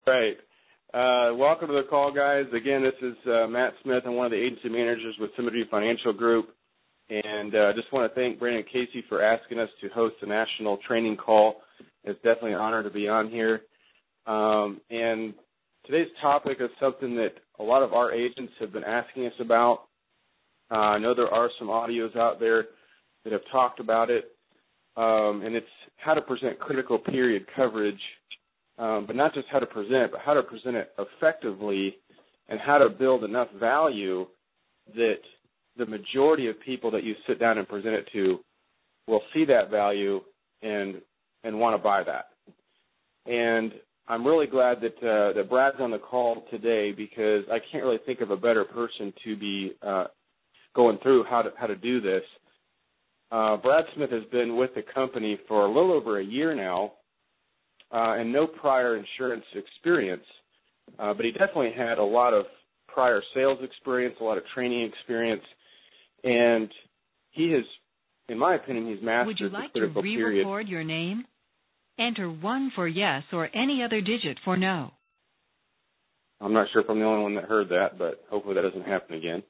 Right. Welcome to the call, guys. Again, this is Matt Smith. I'm one of the agency managers with Symmetry Financial Group. And I just want to thank Brandon Casey for asking us to host a national training call. It's definitely an honor to be on here. And today's topic is something that a lot of our agents have been asking us about. I know there are some audios out there that have talked about it, and it's how to present critical period coverage, but not just how to present it, but how to present it effectively and how to build enough value that the majority of people that you sit down and present it to will see that value and want to buy that. And I'm really glad that Brad's on the call today because I can't really think of a better person to be going through how to do this. Brad Smith has been with the company for a little over a year now and no prior insurance experience, but he definitely had a lot of prior sales experience, a lot of training experience, and he has, in my opinion, he's mastered the critical period. Would you like to re-record your name? Enter 1 for yes or any other digit for no. I'm not sure if I'm the only one that heard that, but hopefully that doesn't happen again.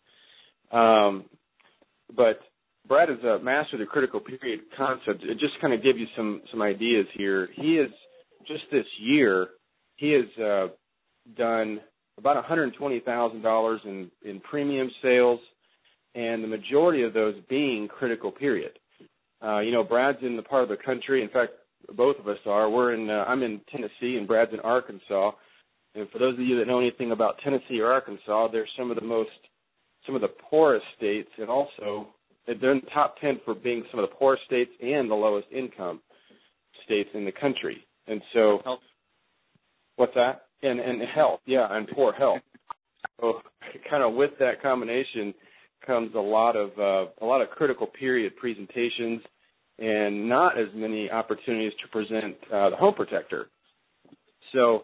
But Brad has mastered the critical period concept. It just kind of give you some ideas here. He is, just this year, he has done about $120,000 in premium sales, and the majority of those being critical period. Brad's in the part of the country. In fact, both of us are. I'm in Tennessee, and Brad's in Arkansas. And for those of you that know anything about Tennessee or Arkansas, they're some of the poorest states, and also they're in the top 10 for being some of the poorest states and the lowest income states in the country. And so, health. What's that? And health, yeah, and poor health. So, kind of with that combination comes a lot of critical period presentations, and not as many opportunities to present the Home Protector. So,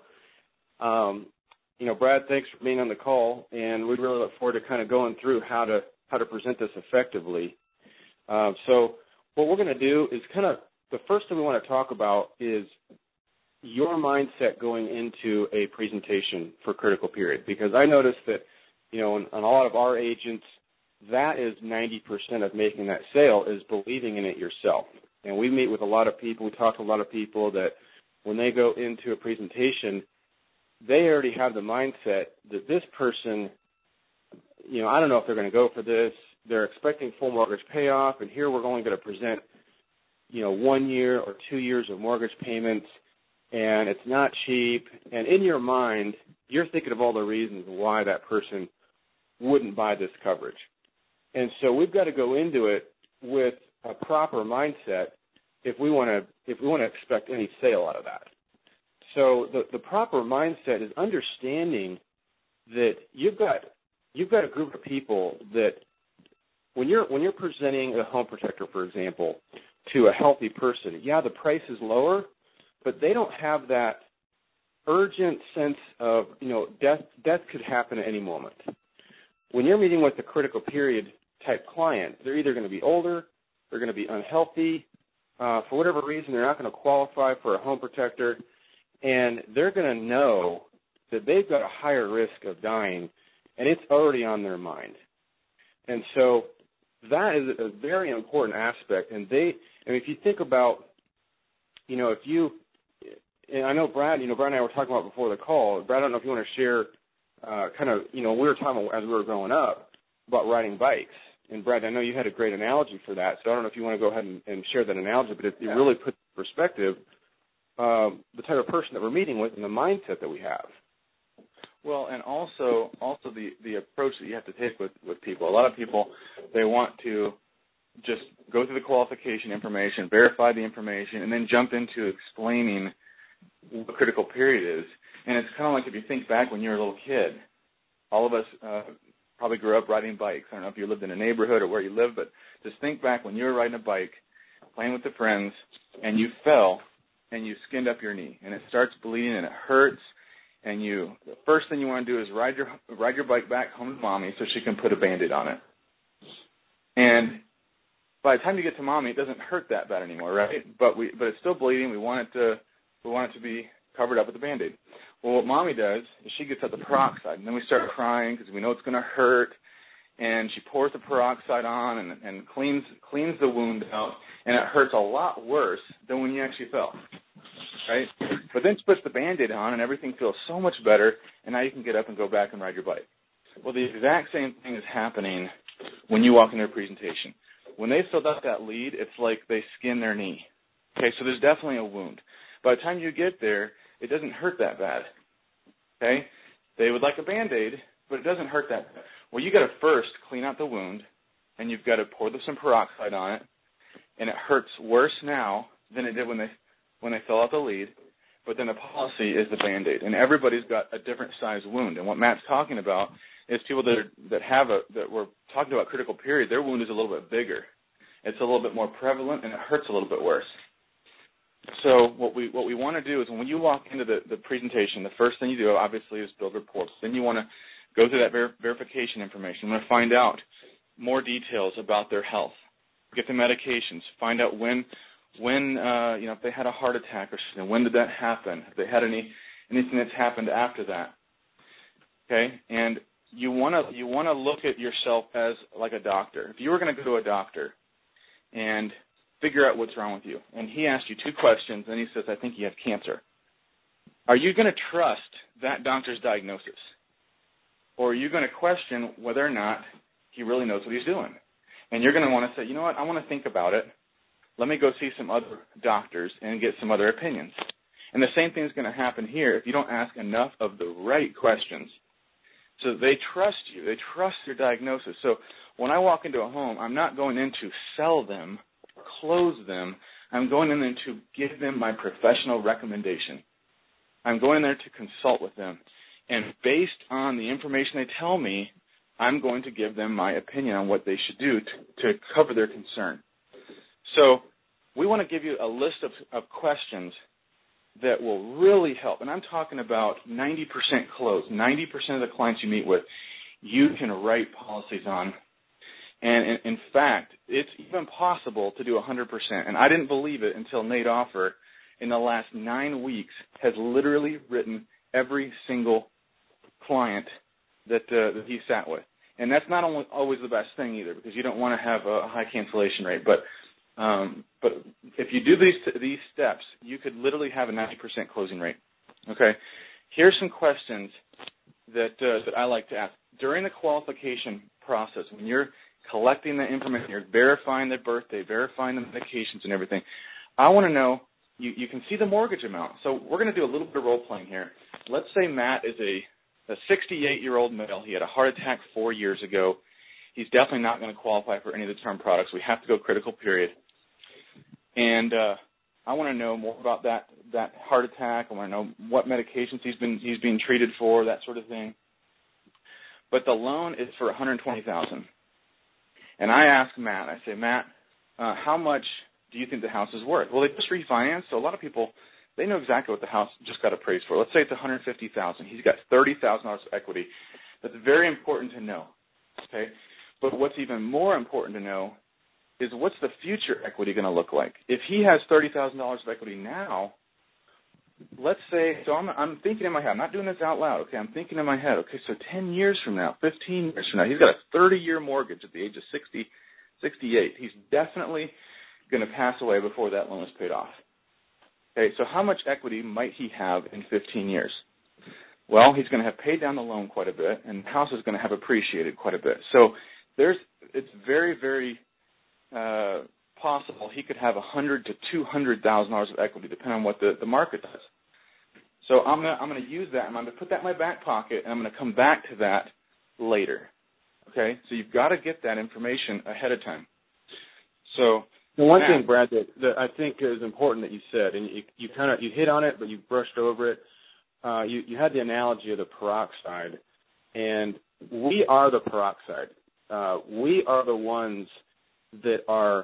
Brad, thanks for being on the call, and we really look forward to kind of going through how to present this effectively. So what we're going to do is the first thing we want to talk about is your mindset going into a presentation for critical period, because I noticed that, on a lot of our agents, that is 90% of making that sale is believing in it yourself. And we meet with a lot of people, we talk to a lot of people that when they go into a presentation, they already have the mindset that this person, I don't know if they're going to go for this. They're expecting full mortgage payoff, and here we're only going to present, 1 year or 2 years of mortgage payments, and it's not cheap. And in your mind, you're thinking of all the reasons why that person wouldn't buy this coverage. And so we've got to go into it with a proper mindset if we want to expect any sale out of that. So the proper mindset is understanding that you've got a group of people that when you're presenting a Home Protector, for example, to a healthy person, yeah, the price is lower, but they don't have that urgent sense of, death could happen at any moment. When you're meeting with a critical period type client, they're either going to be older, they're going to be unhealthy, for whatever reason, they're not going to qualify for a Home Protector, and they're going to know that they've got a higher risk of dying, and it's already on their mind. And so that is a very important aspect. And if you think about, and I know Brad and I were talking about before the call. Brad, I don't know if you want to share we were talking as we were growing up about riding bikes. And Brad, I know you had a great analogy for that, so I don't know if you want to go ahead and share that analogy, but it really puts in perspective the type of person that we're meeting with and the mindset that we have. Well, and also the approach that you have to take with people. A lot of people, they want to just go through the qualification information, verify the information, and then jump into explaining what critical period is. And it's kind of like if you think back when you were a little kid, all of us probably grew up riding bikes. I don't know if you lived in a neighborhood or where you lived, but just think back when you were riding a bike, playing with the friends, and you fell and you skinned up your knee, and it starts bleeding and it hurts, and the first thing you want to do is ride your bike back home to Mommy so she can put a Band-Aid on it. And by the time you get to Mommy, it doesn't hurt that bad anymore, right? But it's still bleeding. We want it to be covered up with a Band-Aid. Well, what Mommy does is she gets out the peroxide, and then we start crying because we know it's going to hurt, and she pours the peroxide on and cleans the wound out, and it hurts a lot worse than when you actually fell, right? But then she puts the Band-Aid on, and everything feels so much better, and now you can get up and go back and ride your bike. Well, the exact same thing is happening when you walk into a presentation. When they filled out that lead, it's like they skinned their knee. Okay, so there's definitely a wound. By the time you get there, it doesn't hurt that bad. Okay? They would like a Band-Aid, but it doesn't hurt that bad. Well, you got to first clean out the wound, and you've got to pour some peroxide on it, and it hurts worse now than it did when they fill out the lead. But then the policy is the Band-Aid, and everybody's got a different size wound. And what Matt's talking about is people that we're talking about critical period. Their wound is a little bit bigger. It's a little bit more prevalent, and it hurts a little bit worse. So what we want to do is when you walk into the presentation, the first thing you do obviously is build reports. Then you want to go through that verification information. You want to find out more details about their health, get the medications, find out when if they had a heart attack or something, when did that happen? If they had anything that's happened after that. Okay, and you want to look at yourself as like a doctor. If you were going to go to a doctor and figure out what's wrong with you, and he asked you 2 questions, and he says, I think you have cancer. Are you going to trust that doctor's diagnosis? Or are you going to question whether or not he really knows what he's doing? And you're going to want to say, you know what, I want to think about it. Let me go see some other doctors and get some other opinions. And the same thing is going to happen here if you don't ask enough of the right questions. So they trust you. They trust your diagnosis. So when I walk into a home, I'm not going in to sell them, close them. I'm going in there to give them my professional recommendation. I'm going there to consult with them. And based on the information they tell me, I'm going to give them my opinion on what they should do to cover their concern. So we want to give you a list of questions that will really help. And I'm talking about 90% close. 90% of the clients you meet with, you can write policies on. And in fact, it's even possible to do 100%. And I didn't believe it until Nate Offer, in the last 9 weeks, has literally written every single client that he sat with. And that's not always the best thing either, because you don't want to have a high cancellation rate. But if you do these steps, you could literally have a 90% closing rate. Okay? Here's some questions that I like to ask. During the qualification process, when you're collecting the information, you're verifying their birthday, verifying the medications and everything, I want to know, you can see the mortgage amount. So we're going to do a little bit of role-playing here. Let's say Matt is a 68-year-old male. He had a heart attack 4 years ago. He's definitely not going to qualify for any of the term products. We have to go critical period. And I want to know more about that heart attack. I want to know what medications he's being treated for, that sort of thing. But the loan is for $120,000. And I ask Matt, I say, Matt, how much do you think the house is worth? Well, they just refinanced, so a lot of people, they know exactly what the house just got appraised for. Let's say it's $150,000. He's got $30,000 of equity. That's very important to know, okay? But what's even more important to know is what's the future equity going to look like? If he has $30,000 of equity now, let's say, so I'm thinking in my head, I'm not doing this out loud, okay? I'm thinking in my head, okay, so 10 years from now, 15 years from now, he's got a 30-year mortgage at the age of 68. He's definitely going to pass away before that loan is paid off. Okay, so how much equity might he have in 15 years? Well, he's going to have paid down the loan quite a bit, and the house is going to have appreciated quite a bit. So it's very, very possible he could have $100,000 to $200,000 of equity, depending on what the market does. So I'm going to use that, and I'm going to put that in my back pocket, and I'm going to come back to that later. Okay, so you've got to get that information ahead of time. So the one thing, Brad, that I think is important that you said, and you hit on it, but you brushed over it. You had the analogy of the peroxide, and we are the peroxide. We are the ones that are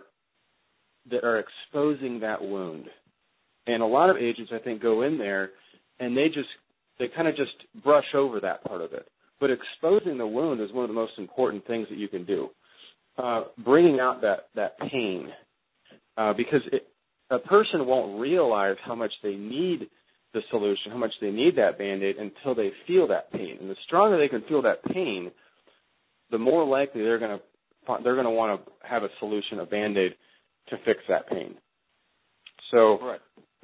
exposing that wound. And a lot of agents, I think, go in there and they kind of just brush over that part of it. But exposing the wound is one of the most important things that you can do. Bringing out that pain, because a person won't realize how much they need the solution, how much they need that Band-Aid until they feel that pain. And the stronger they can feel that pain, the more likely they're going to want to have a solution, a Band-Aid, to fix that pain. So, right.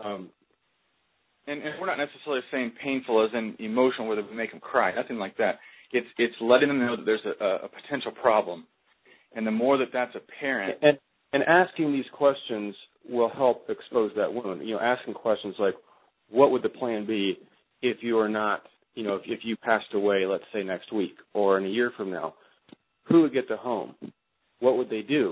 And we're not necessarily saying painful as in emotional, where we make them cry, nothing like that. It's letting them know that there's a potential problem, and the more that that's apparent. And asking these questions will help expose that wound. Asking questions like, what would the plan be if you are not, if you passed away, let's say next week or in a year from now? Who would get the home? What would they do?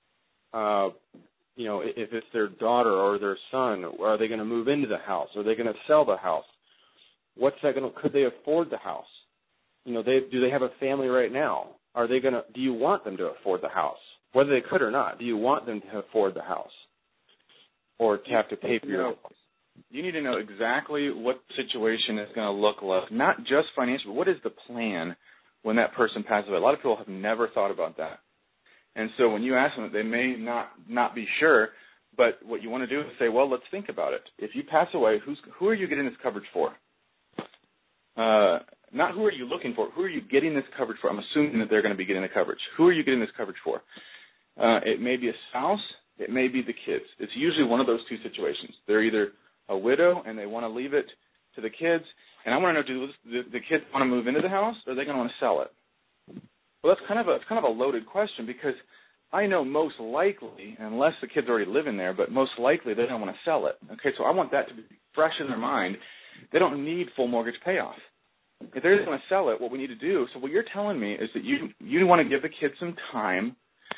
If it's their daughter or their son, are they going to move into the house? Are they going to sell the house? What's that going to? Could they afford the house? Do they have a family right now? Do you want them to afford the house? Whether they could or not, do you want them to afford the house? Or to have to pay for your house? You need to know exactly what the situation is going to look like, not just financially, but what is the plan when that person passes away? A lot of people have never thought about that. And so when you ask them, they may not be sure, but what you want to do is say, well, let's think about it. If you pass away, who are you getting this coverage for? Not who are you looking for. Who are you getting this coverage for? I'm assuming that they're going to be getting the coverage. Who are you getting this coverage for? It may be a spouse. It may be the kids. It's usually one of those two situations. They're either a widow and they want to leave it to the kids, and I want to know, do the kids want to move into the house, or are they going to want to sell it? Well, it's kind of a loaded question, because I know most likely, unless the kids already live in there, but most likely they don't want to sell it. Okay, so I want that to be fresh in their mind. They don't need full mortgage payoff. If they're just going to sell it, what we need to do, so what you're telling me is that you want to give the kids some time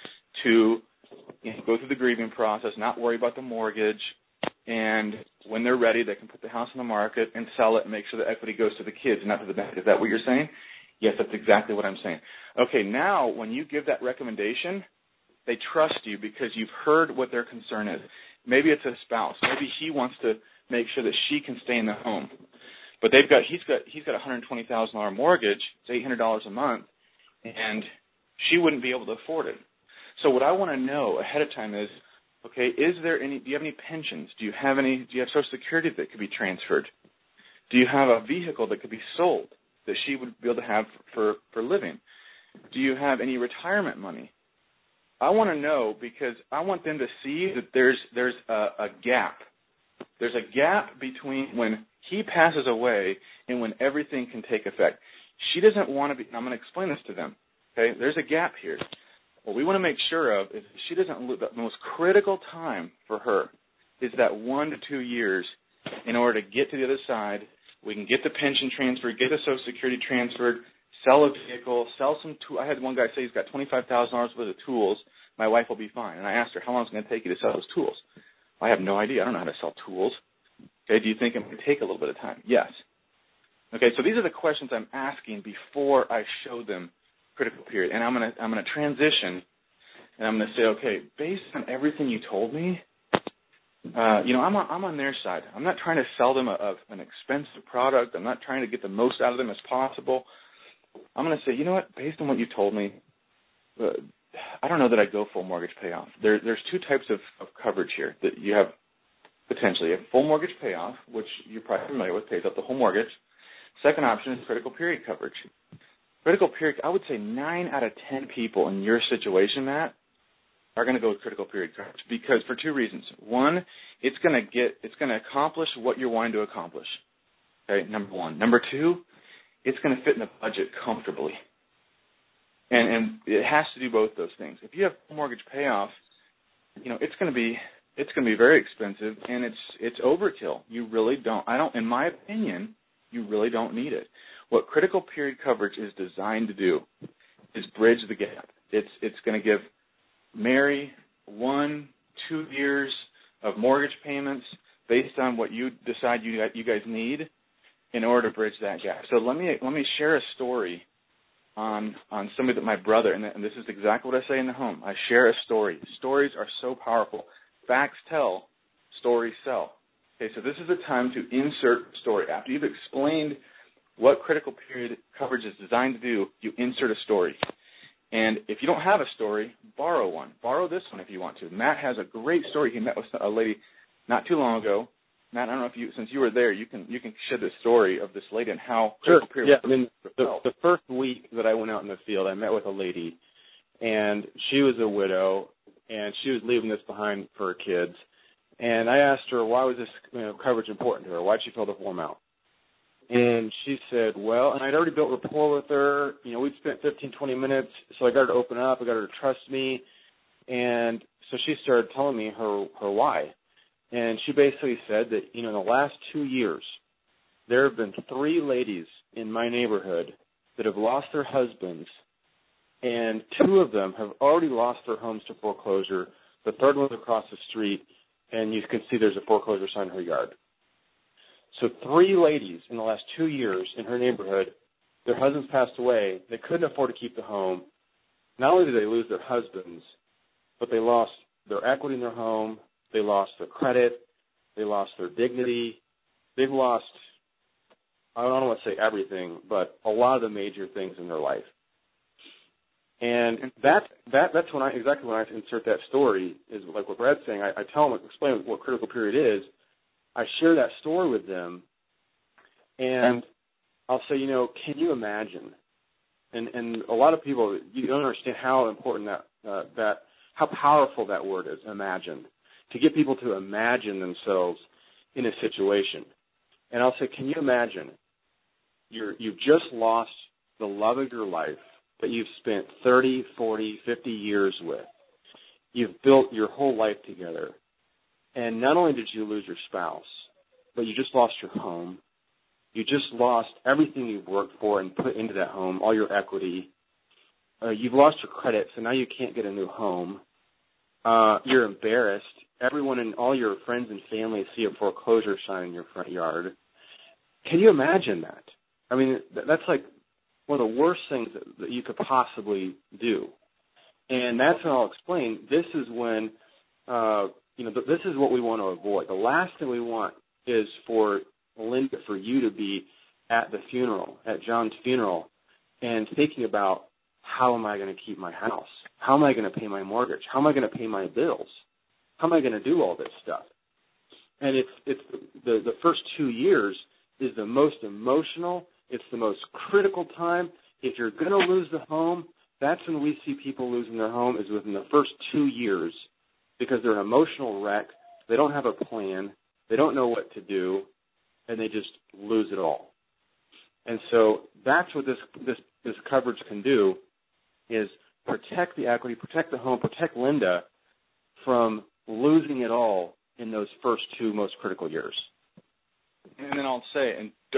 to go through the grieving process, not worry about the mortgage, and when they're ready, they can put the house on the market and sell it and make sure the equity goes to the kids, not to the bank. Is that what you're saying? Yes, that's exactly what I'm saying. Okay, now when you give that recommendation, they trust you because you've heard what their concern is. Maybe it's a spouse. Maybe he wants to make sure that she can stay in the home. But he's got a $120,000 mortgage, it's $800 a month, and she wouldn't be able to afford it. So what I want to know ahead of time is, okay, do you have any pensions? Do you have Social Security that could be transferred? Do you have a vehicle that could be sold that she would be able to have for living? Do you have any retirement money? I want to know, because I want them to see that there's a gap. There's a gap between when he passes away and when everything can take effect. She doesn't want to be, and I'm going to explain this to them, okay? There's a gap here. What we want to make sure of is she doesn't lose. The most critical time for her is that 1 to 2 years in order to get to the other side. We can get the pension transferred, get the Social Security transferred, sell a vehicle, sell some tools. I had one guy say he's got $25,000 worth of tools. My wife will be fine. And I asked her, how long is it going to take you to sell those tools? I have no idea. I don't know how to sell tools. Okay, do you think it would take a little bit of time? Yes. Okay, so these are the questions I'm asking before I show them critical period. And I'm gonna transition, and I'm gonna say, okay, based on everything you told me, I'm on their side. I'm not trying to sell them an expensive product. I'm not trying to get the most out of them as possible. I'm going to say, you know what, based on what you told me, I don't know that I'd go full mortgage payoff. There's two types of coverage here that you have potentially. A full mortgage payoff, which you're probably familiar with, pays up the whole mortgage. Second option is critical period coverage. Critical period, I would say 9 out of 10 people in your situation, Matt, are going to go with critical period coverage, because for two reasons. One, it's going to accomplish what you're wanting to accomplish. Okay, number one. Number two, it's going to fit in the budget comfortably. And it has to do both those things. If you have mortgage payoff, it's going to be very expensive, and it's overkill. You really don't. In my opinion, you really don't need it. What critical period coverage is designed to do is bridge the gap. It's going to give Mary 1-2 years of mortgage payments based on what you decide you guys need in order to bridge that gap. So let me share a story on somebody that my brother, and this is exactly what I say in the home. I share a story. Stories are so powerful. Facts tell, stories sell. Okay, so this is the time to insert a story. After you've explained what critical period coverage is designed to do, you insert a story. And if you don't have a story, borrow one. Borrow this one if you want to. Matt has a great story. He met with a lady not too long ago Matt, I don't know if since you were there, you can share the story of this lady and how Sure. period. Yeah. I mean, the first week that I went out in the field, I met with a lady, and she was a widow, and she was leaving this behind for her kids. And I asked her, why was this coverage important to her? Why did she fill the form out? And she said, well, and I'd already built rapport with her. We'd spent 15, 20 minutes, so I got her to open up. I got her to trust me. And so she started telling me her why. And she basically said that, in the last 2 years, there have been 3 ladies in my neighborhood that have lost their husbands, and 2 of them have already lost their homes to foreclosure. The third one's across the street, and you can see there's a foreclosure sign in her yard. So 3 ladies in the last 2 years in her neighborhood, their husbands passed away. They couldn't afford to keep the home. Not only did they lose their husbands, but they lost their equity in their home. They lost their credit. They lost their dignity. They've lost, I don't want to say everything, but a lot of the major things in their life. And that's when I insert that story, is like what Brad's saying. I tell them, explain what critical period is. I share that story with them, and I'll say, can you imagine? And a lot of people, you don't understand how important how powerful that word is, imagine, to get people to imagine themselves in a situation. And I'll say, can you imagine you've just lost the love of your life that you've spent 30, 40, 50 years with. You've built your whole life together. And not only did you lose your spouse, but you just lost your home. You just lost everything you've worked for and put into that home, all your equity. You've lost your credit, so now you can't get a new home. You're embarrassed. Everyone and all your friends and family see a foreclosure sign in your front yard. Can you imagine that? I mean, that's like one of the worst things that you could possibly do. And that's when I'll explain. This is when, this is what we want to avoid. The last thing we want is for Linda, for you to be at the funeral, at John's funeral, and thinking about, how am I going to keep my house? How am I going to pay my mortgage? How am I going to pay my bills? How am I going to do all this stuff? And it's the first 2 years is the most emotional. It's the most critical time. If you're going to lose the home, that's when we see people losing their home, is within the first 2 years, because they're an emotional wreck. They don't have a plan. They don't know what to do, and they just lose it all. And so that's what this coverage can do, is protect the equity, protect the home, protect Linda from losing it all in those first 2 most critical years. And then I'll say,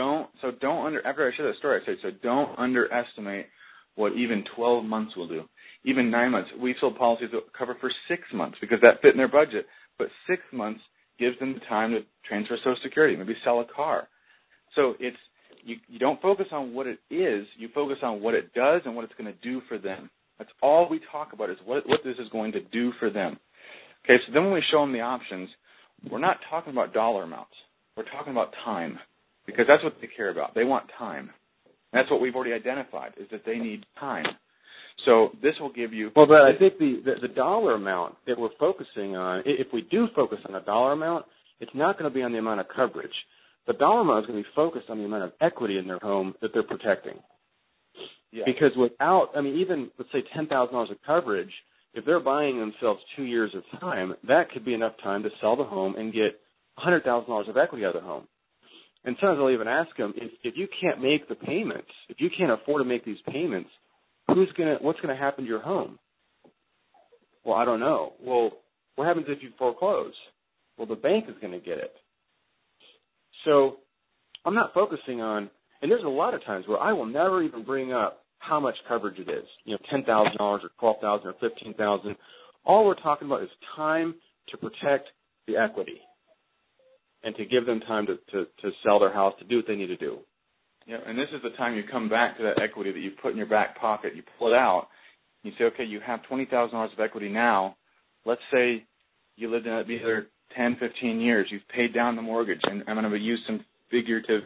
after I share that story, I say, so don't underestimate what even 12 months will do. Even 9 months. We've sold policies that cover for 6 months because that fit in their budget. But 6 months gives them the time to transfer Social Security, maybe sell a car. So it's, you don't focus on what it is, you focus on what it does and what it's going to do for them. That's all we talk about, is what this is going to do for them. Okay, so then when we show them the options, we're not talking about dollar amounts. We're talking about time, because that's what they care about. They want time. And that's what we've already identified, is that they need time. So this will give you... Well, but I think the dollar amount that we're focusing on, if we do focus on a dollar amount, it's not going to be on the amount of coverage. The dollar amount is going to be focused on the amount of equity in their home that they're protecting. Yeah. Because without, even, let's say, $10,000 of coverage, if they're buying themselves 2 years of time, that could be enough time to sell the home and get $100,000 of equity out of the home. And sometimes I'll even ask them, if you can't make the payments, if you can't afford to make these payments, what's going to happen to your home? Well, I don't know. Well, what happens if you foreclose? Well, the bank is going to get it. So I'm not focusing on, and there's a lot of times where I will never even bring up how much coverage it is, $10,000 or $12,000 or $15,000. All we're talking about is time to protect the equity and to give them time to sell their house, to do what they need to do. Yeah, and this is the time you come back to that equity that you put in your back pocket. You pull it out. You say, okay, you have $20,000 of equity now. Let's say you lived in it either 10, 15 years. You've paid down the mortgage, and I'm going to use some figurative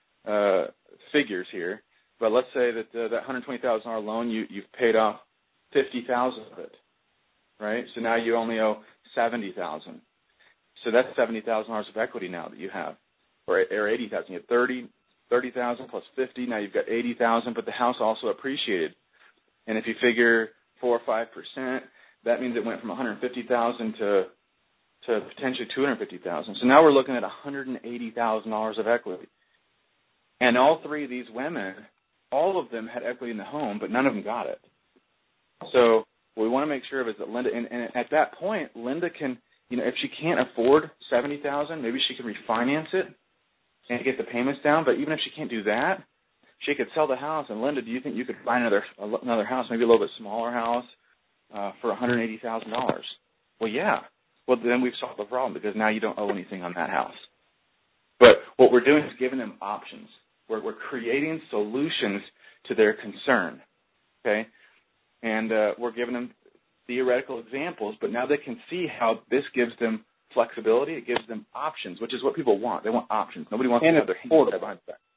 figures here. But let's say that that $120,000 loan, you've paid off $50,000 of it, right? So now you only owe $70,000. So that's $70,000 of equity now that you have, or $80,000. You have $30,000 plus $50,000. Now you've got $80,000, but the house also appreciated. And if you figure 4 or 5%, that means it went from $150,000 to potentially $250,000. So now we're looking at $180,000 of equity. And all three of these women, all of them had equity in the home, but none of them got it. So what we want to make sure of is that Linda, and at that point, Linda can, if she can't afford $70,000, maybe she can refinance it and get the payments down. But even if she can't do that, she could sell the house. And Linda, do you think you could find another house, maybe a little bit smaller house, for $180,000? Well, yeah. Well, then we've solved the problem because now you don't owe anything on that house. But what we're doing is giving them options. We're creating solutions to their concern, okay? And we're giving them theoretical examples, but now they can see how this gives them flexibility. It gives them options, which is what people want. They want options. Nobody wants to have their hands tied behind the back.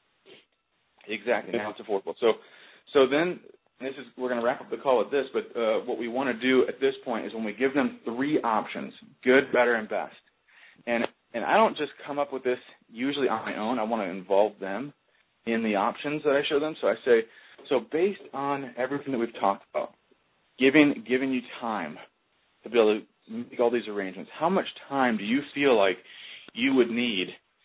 Exactly. Now it's affordable. So then we're going to wrap up the call with this, but what we want to do at this point is when we give them three options, good, better, and best. And I don't just come up with this usually on my own. I want to involve them in the options that I show them. So I say, so based on everything that we've talked about, giving you time to be able to make all these arrangements, how much time do you feel like you would need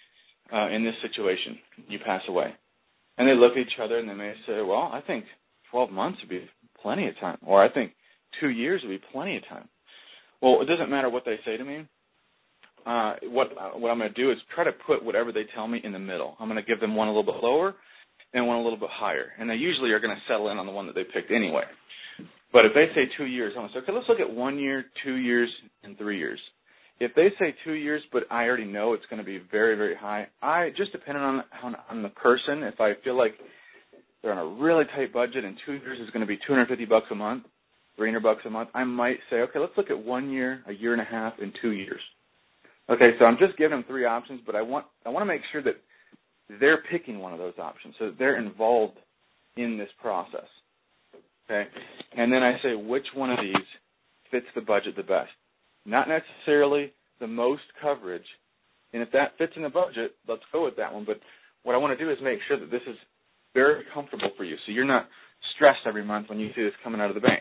in this situation? You pass away. And they look at each other and they may say, well, I think 12 months would be plenty of time, or I think 2 years would be plenty of time. Well, it doesn't matter what they say to me. What I'm going to do is try to put whatever they tell me in the middle. I'm going to give them one a little bit lower and one a little bit higher. And they usually are going to settle in on the one that they picked anyway. But if they say 2 years, I'm going to say, okay, let's look at 1 year, 2 years, and 3 years. If they say 2 years, but I already know it's going to be very, very high, just depending on the person, if I feel like they're on a really tight budget and 2 years is going to be $250 a month, $300 a month, I might say, okay, let's look at 1 year, a year and a half, and 2 years. Okay, so I'm just giving them three options, but I want to make sure that they're picking one of those options, so that they're involved in this process. Okay, and then I say which one of these fits the budget the best. Not necessarily the most coverage, and if that fits in the budget, let's go with that one. But what I want to do is make sure that this is very comfortable for you, so you're not stressed every month when you see this coming out of the bank.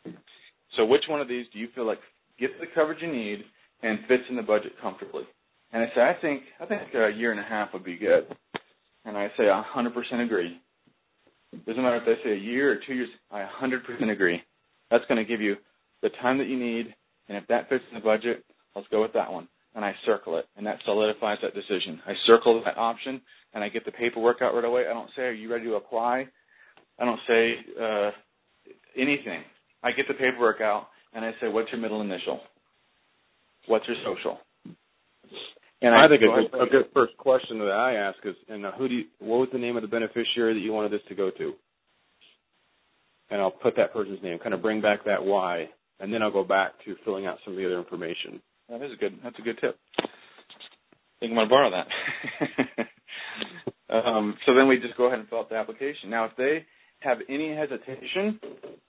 So which one of these do you feel like gets the coverage you need and fits in the budget comfortably? And I say, I think a year and a half would be good. And I say, 100% agree. Doesn't matter if they say a year or 2 years, I 100% agree. That's going to give you the time that you need, and if that fits in the budget, let's go with that one. And I circle it, and that solidifies that decision. I circle that option, and I get the paperwork out right away. I don't say, are you ready to apply? I don't say anything. I get the paperwork out, and I say, what's your middle initial? What's your social? And I think a good first question that I ask is, what was the name of the beneficiary that you wanted this to go to? And I'll put that person's name, kind of bring back that why, and then I'll go back to filling out some of the other information. That's a good tip. I think I'm going to borrow that. So then we just go ahead and fill out the application. Now, if they have any hesitation,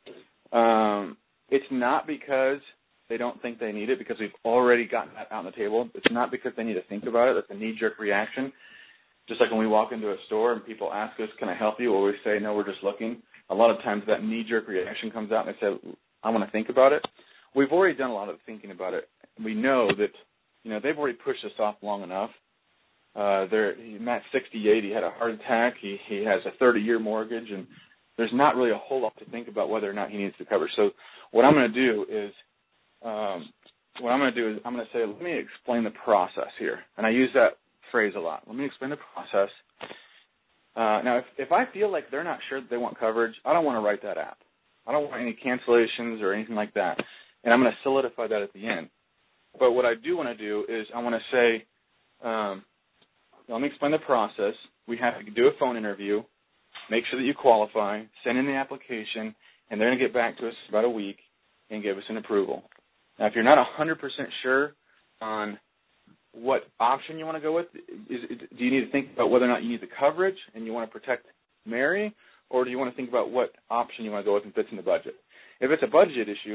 it's not because they don't think they need it, because we've already gotten that out on the table. It's not because they need to think about it. That's a knee-jerk reaction. Just like when we walk into a store and people ask us, can I help you? Or we say, no, we're just looking. A lot of times that knee-jerk reaction comes out and they say, I want to think about it. We've already done a lot of thinking about it. We know that, they've already pushed us off long enough. Matt's 68. He had a heart attack. He has a 30-year mortgage, and there's not really a whole lot to think about whether or not he needs the coverage. So what I'm going to do is, I'm going to say, let me explain the process here. And I use that phrase a lot. Let me explain the process. Now, if I feel like they're not sure that they want coverage, I don't want to write that app. I don't want any cancellations or anything like that. And I'm going to solidify that at the end. But what I do want to do is I want to say, let me explain the process. We have to do a phone interview, make sure that you qualify, send in the application, and they're going to get back to us about a week and give us an approval. Now, if you're not 100% sure on what option you want to go with, do you need to think about whether or not you need the coverage and you want to protect Mary, or do you want to think about what option you want to go with and fits in the budget? If it's a budget issue,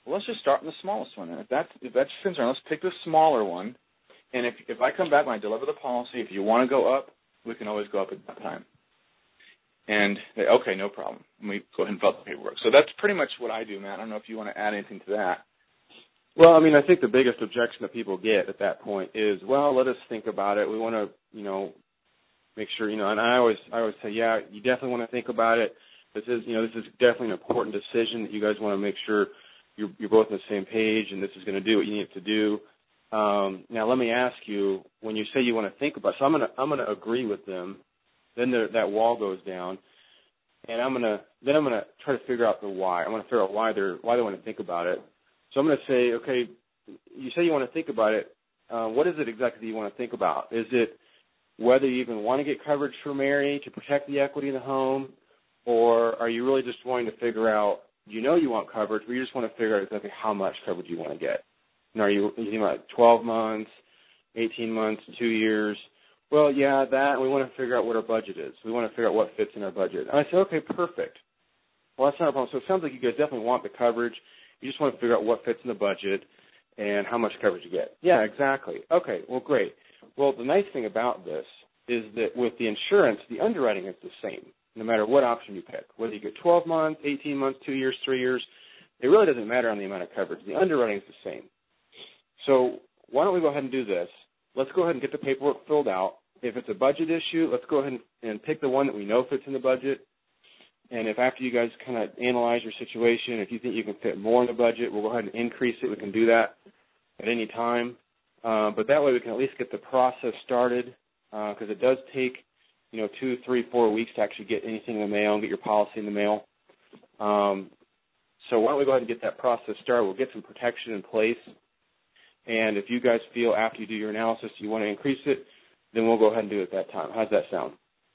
Well, let's just start with the smallest one. And if that's your concern, let's pick the smaller one. And if I come back when I deliver the policy, if you want to go up, we can always go up at that time. And they, okay, no problem. And we go ahead and fill out the paperwork. So that's pretty much what I do, Matt. I don't know if you want to add anything to that. Well, I mean, I think the biggest objection that people get at that point is, well, let us think about it. We want to, make sure, and I always say, yeah, you definitely want to think about it. This is definitely an important decision that you guys want to make sure you're both on the same page, and this is going to do what you need it to do. Now, let me ask you, when you say you want to think about it, so I'm gonna agree with them. Then that wall goes down, and I'm gonna try to figure out the why. I'm gonna figure out why they want to think about it. So I'm gonna say, okay, you say you want to think about it. What is it exactly that you want to think about? Is it whether you even want to get coverage for Mary to protect the equity in the home, or are you really just wanting to figure out, you want coverage, but you just want to figure out exactly how much coverage you want to get? And are you thinking about 12 months, 18 months, 2 years? Well, yeah, that. We want to figure out what our budget is. We want to figure out what fits in our budget. And I say, okay, perfect. Well, that's not a problem. So it sounds like you guys definitely want the coverage. You just want to figure out what fits in the budget and how much coverage you get. Yeah, exactly. Okay, well, great. Well, the nice thing about this is that with the insurance, the underwriting is the same, no matter what option you pick. Whether you get 12 months, 18 months, 2 years, 3 years, it really doesn't matter on the amount of coverage. The underwriting is the same. So why don't we go ahead and do this? Let's go ahead and get the paperwork filled out. If it's a budget issue, let's go ahead and pick the one that we know fits in the budget. And if after you guys kind of analyze your situation, if you think you can fit more in the budget, we'll go ahead and increase it. We can do that at any time. But that way we can at least get the process started because it does take, 2, 3, 4 weeks to actually get anything in the mail and get your policy in the mail. So why don't we go ahead and get that process started? We'll get some protection in place. And if you guys feel after you do your analysis you want to increase it, then we'll go ahead and do it at that time. How's that sound?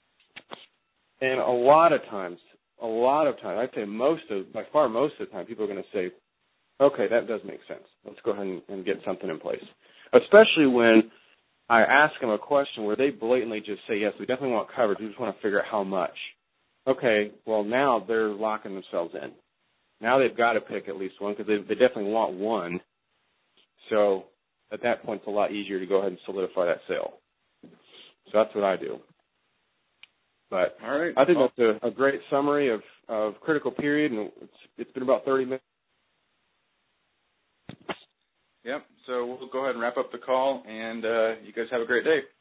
And a lot of times, I'd say by far most of the time, people are going to say, okay, that does make sense. Let's go ahead and get something in place. Especially when I ask them a question where they blatantly just say, yes, we definitely want coverage. We just want to figure out how much. Okay, well, now they're locking themselves in. Now they've got to pick at least one because they definitely want one. So at that point, it's a lot easier to go ahead and solidify that sale. So that's what I do. But all right. I think that's a great summary of critical period, and it's been about 30 minutes. Yep. So we'll go ahead and wrap up the call, and you guys have a great day.